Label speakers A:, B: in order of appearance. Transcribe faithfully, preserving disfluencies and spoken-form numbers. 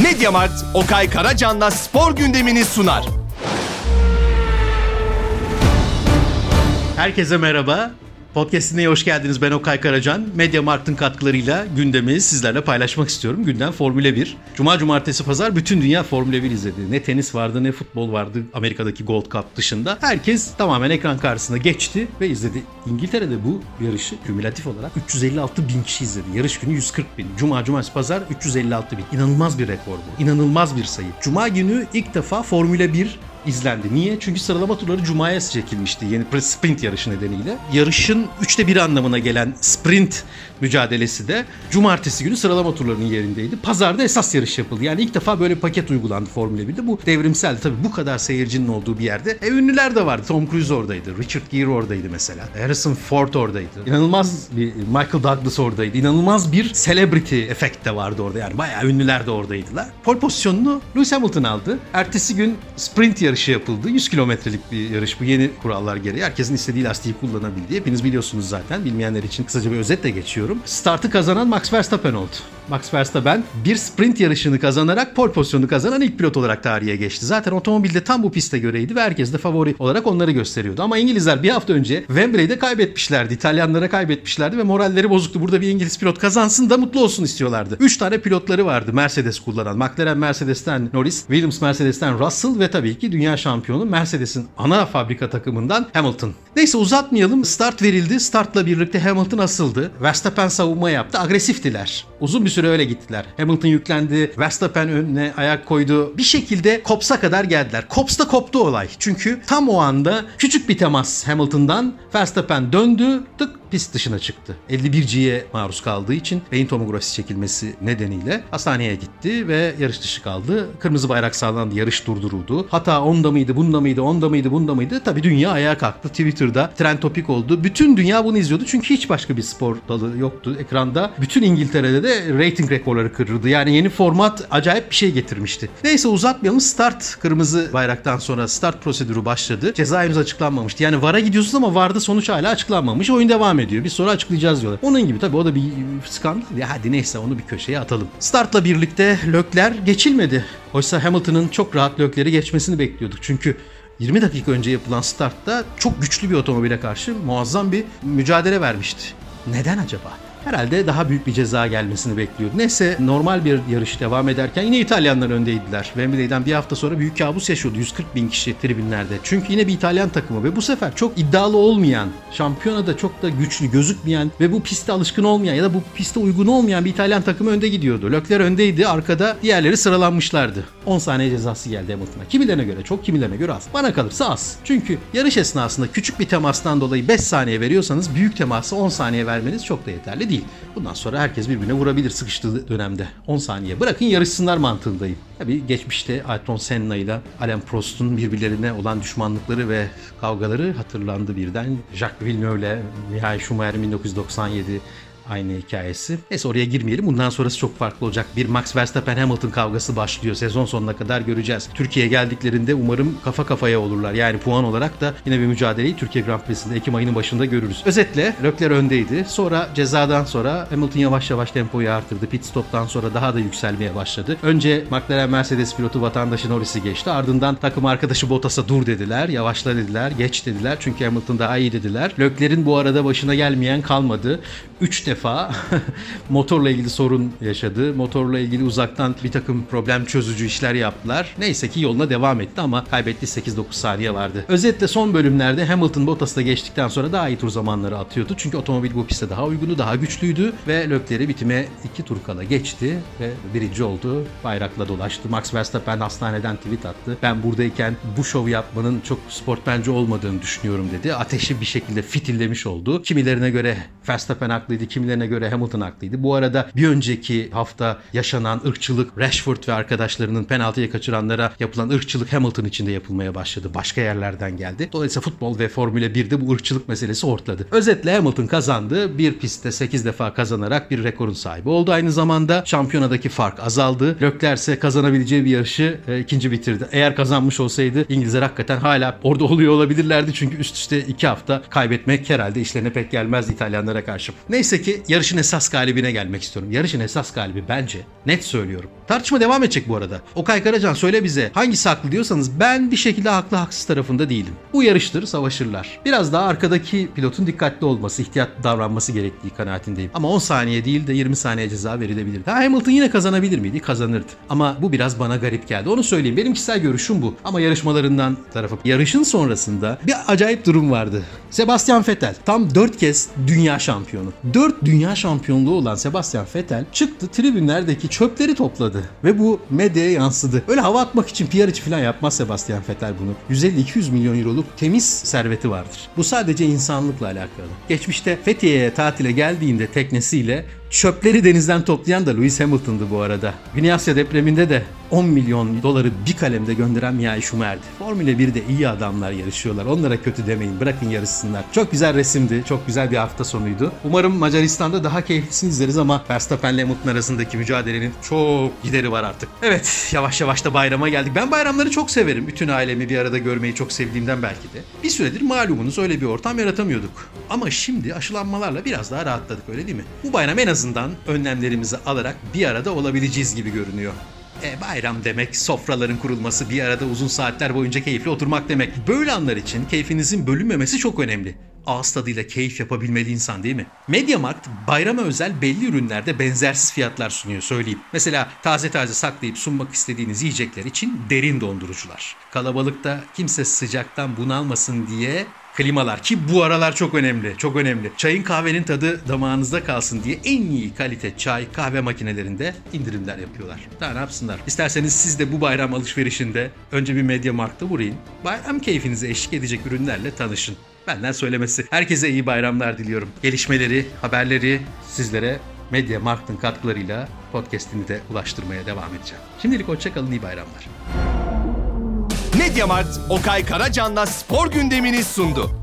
A: Mediamarkt, Okay Karacan'la spor gündemini sunar.
B: Herkese merhaba. Podcast'ine hoş geldiniz. Ben Okay Karacan. Mediamarkt'ın katkılarıyla gündemi sizlerle paylaşmak istiyorum. Gündem Formula bir. Cuma, cumartesi, pazar bütün dünya Formula bir izledi. Ne tenis vardı ne futbol vardı Amerika'daki Gold Cup dışında. Herkes tamamen ekran karşısına geçti ve izledi. İngiltere'de bu yarışı kümülatif olarak üç yüz elli altı bin kişi izledi. Yarış günü yüz kırk bin. Cuma, cumartesi, pazar üç yüz elli altı bin. İnanılmaz bir rekor bu. İnanılmaz bir sayı. Cuma günü ilk defa Formula bir izlendi. Niye? Çünkü sıralama turları Cuma'ya çekilmişti. Yeni sprint yarışı nedeniyle. Yarışın üçte bir anlamına gelen sprint mücadelesi de cumartesi günü sıralama turlarının yerindeydi. Pazarda esas yarış yapıldı. Yani ilk defa böyle paket uygulandı Formula birde. Bu devrimseldi. Tabii bu kadar seyircinin olduğu bir yerde. E, ünlüler de vardı. Tom Cruise oradaydı. Richard Gere oradaydı mesela. Harrison Ford oradaydı. İnanılmaz bir Michael Douglas oradaydı. İnanılmaz bir celebrity efekt de vardı orada. Yani bayağı ünlüler de oradaydılar. Pole pozisyonunu Lewis Hamilton aldı. Ertesi gün sprint yarışı yapıldı. yüz kilometrelik bir yarış bu. Yeni kurallar gereği. Herkesin istediği lastiği kullanabildiği. Hepiniz biliyorsunuz zaten. Bilmeyenler için kısaca bir özetle geçiyorum. Startı kazanan Max Verstappen oldu. Max Verstappen bir sprint yarışını kazanarak pole pozisyonunu kazanan ilk pilot olarak tarihe geçti. Zaten otomobilde tam bu piste göreydi ve herkes de favori olarak onları gösteriyordu. Ama İngilizler bir hafta önce Wembley'de kaybetmişlerdi. İtalyanlara kaybetmişlerdi ve moralleri bozuktu. Burada bir İngiliz pilot kazansın da mutlu olsun istiyorlardı. üç tane pilotları vardı Mercedes kullanan. McLaren Mercedes'ten Norris, Williams Mercedes'ten Russell ve tabii ki dünya şampiyonu Mercedes'in ana fabrika takımından Hamilton. Neyse uzatmayalım. Start verildi. Startla birlikte Hamilton asıldı. Verstappen savunma yaptı. Agresiftiler. Uzun bir süre öyle gittiler. Hamilton yüklendi. Verstappen önüne ayak koydu. Bir şekilde Cops'a kadar geldiler. Cops'ta koptu olay. Çünkü tam o anda küçük bir temas Hamilton'dan Verstappen döndü. Tık pist dışına çıktı. elli bir G'ye maruz kaldığı için beyin tomografisi çekilmesi nedeniyle hastaneye gitti ve yarış dışı kaldı. Kırmızı bayrak sağlandı. Yarış durduruldu. Hata onda mıydı, bunda mıydı, onda mıydı, bunda mıydı? Tabii dünya ayağa kalktı. Twitter'da trend topik oldu. Bütün dünya bunu izliyordu. Çünkü hiç başka bir spor dalı yoktu ekranda. Bütün İngiltere'de de rating rekorları kırıldı. Yani yeni format acayip bir şey getirmişti. Neyse uzatmayalım. Start kırmızı bayraktan sonra start prosedürü başladı. Ceza henüz açıklanmamıştı. Yani V A R'a gidiyorsunuz ama V A R'da sonuç hala açıklanmamış. Oyun devam ediyor. Bir sonra açıklayacağız diyorlar. Onun gibi tabii o da bir skandal. Ya hadi neyse onu bir köşeye atalım. Startla birlikte Leclerc geçilmedi. Oysa Hamilton'ın çok rahat Leclerc'i geçmesini bekliyorduk. Çünkü yirmi dakika önce yapılan startta çok güçlü bir otomobile karşı muazzam bir mücadele vermişti. Neden acaba? Herhalde daha büyük bir ceza gelmesini bekliyordu. Neyse normal bir yarış devam ederken yine İtalyanlar öndeydiler. Wembley'den bir hafta sonra büyük kabus yaşıyordu. yüz kırk bin kişi tribünlerde. Çünkü yine bir İtalyan takımı ve bu sefer çok iddialı olmayan, şampiyonada çok da güçlü gözükmeyen ve bu piste alışkın olmayan ya da bu piste uygun olmayan bir İtalyan takımı önde gidiyordu. Leclerc öndeydi. Arkada diğerleri sıralanmışlardı. on saniye cezası geldi Hamilton'a. Kimilerine göre çok, kimilerine göre az. Bana kalırsa az. Çünkü yarış esnasında küçük bir temastan dolayı beş saniye veriyorsanız büyük teması on saniye vermeniz çok da yeterli değil. Bundan sonra herkes birbirine vurabilir sıkıştığı dönemde. on saniye. Bırakın yarışsınlar mantığındayım. Tabii geçmişte Ayrton Senna ile Alain Prost'un birbirlerine olan düşmanlıkları ve kavgaları hatırlandı birden. Jacques Villeneuve ile Michael Schumacher bin dokuz yüz doksan yedi aynı hikayesi. Neyse oraya girmeyelim. Bundan sonrası çok farklı olacak. Bir Max Verstappen Hamilton kavgası başlıyor. Sezon sonuna kadar göreceğiz. Türkiye'ye geldiklerinde umarım kafa kafaya olurlar. Yani puan olarak da yine bir mücadeleyi Türkiye Grand Prix'sinde Ekim ayının başında görürüz. Özetle Leclerc öndeydi. Sonra cezadan sonra Hamilton yavaş yavaş tempoyu artırdı. Pit stop'tan sonra daha da yükselmeye başladı. Önce McLaren Mercedes pilotu vatandaşı Norris'i geçti. Ardından takım arkadaşı Bottas'a dur dediler. Yavaşla dediler. Geç dediler. Çünkü Hamilton daha iyi dediler. Leclerc'in bu arada başına gelmeyen kalmadı. üç defa motorla ilgili sorun yaşadı. Motorla ilgili uzaktan bir takım problem çözücü işler yaptılar. Neyse ki yoluna devam etti ama kaybettiği sekiz dokuz saniye vardı. Özetle son bölümlerde Hamilton Bottas'la geçtikten sonra daha iyi tur zamanları atıyordu. Çünkü otomobil bu pistte daha uygundu, daha güçlüydü ve Leclerc'i bitime iki tur kala geçti ve birinci oldu. Bayrakla dolaştı. Max Verstappen hastaneden tweet attı. Ben buradayken bu şov yapmanın çok sportmence olmadığını düşünüyorum dedi. Ateşi bir şekilde fitillemiş oldu. Kimilerine göre Verstappen haklıydı, kimilerine göre Hamilton haklıydı. Bu arada bir önceki hafta yaşanan ırkçılık, Rashford ve arkadaşlarının penaltıya kaçıranlara yapılan ırkçılık Hamilton için de yapılmaya başladı. Başka yerlerden geldi. Dolayısıyla futbol ve Formula birde bu ırkçılık meselesi ortladı. Özetle Hamilton kazandı. Bir pistte sekiz defa kazanarak bir rekorun sahibi oldu. Aynı zamanda şampiyonadaki fark azaldı. Leclerc ise kazanabileceği bir yarışı e, ikinci bitirdi. Eğer kazanmış olsaydı İngilizler hakikaten hala orada oluyor olabilirlerdi. Çünkü üst üste iki hafta kaybetmek herhalde işlerine pek gelmezdi İtalyanlara karşı. Neyse ki Peki yarışın esas galibine gelmek istiyorum. Yarışın esas galibi bence, net söylüyorum. Tartışma devam edecek bu arada. Okay Karacan söyle bize, hangisi haklı diyorsanız ben bir şekilde haklı haksız tarafında değilim. Bu yarıştır, savaşırlar. Biraz daha arkadaki pilotun dikkatli olması, ihtiyatlı davranması gerektiği kanaatindeyim. Ama on saniye değil de yirmi saniye ceza verilebilir. Ha, Hamilton yine kazanabilir miydi? Kazanırdı. Ama bu biraz bana garip geldi. Onu söyleyeyim. Benim kişisel görüşüm bu. Ama yarışmalarından tarafı. Yarışın sonrasında bir acayip durum vardı. Sebastian Vettel tam dört kez dünya şampiyonu. dört dünya şampiyonluğu olan Sebastian Vettel çıktı, tribünlerdeki çöpleri topladı. Ve bu medyaya yansıdı. Öyle hava atmak için, P R için falan yapmaz Sebastian Vettel bunu. yüz elli iki yüz milyon euroluk temiz serveti vardır. Bu sadece insanlıkla alakalı. Geçmişte Fethiye'ye tatile geldiğinde teknesiyle çöpleri denizden toplayan da Lewis Hamilton'dı bu arada. Güney Asya depreminde de on milyon doları bir kalemde gönderen Michael Schumacher'di. Formula birde iyi adamlar yarışıyorlar. Onlara kötü demeyin. Bırakın yarışsınlar. Çok güzel resimdi. Çok güzel bir hafta sonuydu. Umarım Macaristan'da daha keyiflisini izleriz ama Verstappen'le Hamilton arasındaki mücadelenin çok gideri var artık. Evet, yavaş yavaş da bayrama geldik. Ben bayramları çok severim. Bütün ailemi bir arada görmeyi çok sevdiğimden belki de. Bir süredir malumunuz öyle bir ortam yaratamıyorduk. Ama şimdi aşılanmalarla biraz daha rahatladık, öyle değil mi? Bu bayram en azından önlemlerimizi alarak bir arada olabileceğiz gibi görünüyor. E, bayram demek sofraların kurulması, bir arada uzun saatler boyunca keyifli oturmak demek. Böyle anlar için keyfinizin bölünmemesi çok önemli. Ağız tadıyla keyif yapabilmeli insan, değil mi? MediaMarkt bayrama özel belli ürünlerde benzersiz fiyatlar sunuyor, söyleyeyim. Mesela taze taze saklayıp sunmak istediğiniz yiyecekler için derin dondurucular. Kalabalıkta kimse sıcaktan bunalmasın diye klimalar, ki bu aralar çok önemli, çok önemli. Çayın, kahvenin tadı damağınızda kalsın diye en iyi kalite çay, kahve makinelerinde indirimler yapıyorlar. Daha ne yapsınlar? İsterseniz siz de bu bayram alışverişinde önce bir MediaMarkt'a uğrayın. Bayram keyfinize eşlik edecek ürünlerle tanışın. Benden söylemesi. Herkese iyi bayramlar diliyorum. Gelişmeleri, haberleri sizlere MediaMarkt'ın katkılarıyla podcast'ini de ulaştırmaya devam edeceğim. Şimdilik hoşça kalın, iyi bayramlar.
A: MediaMarkt, Okay Karacan'la spor gündemini sundu.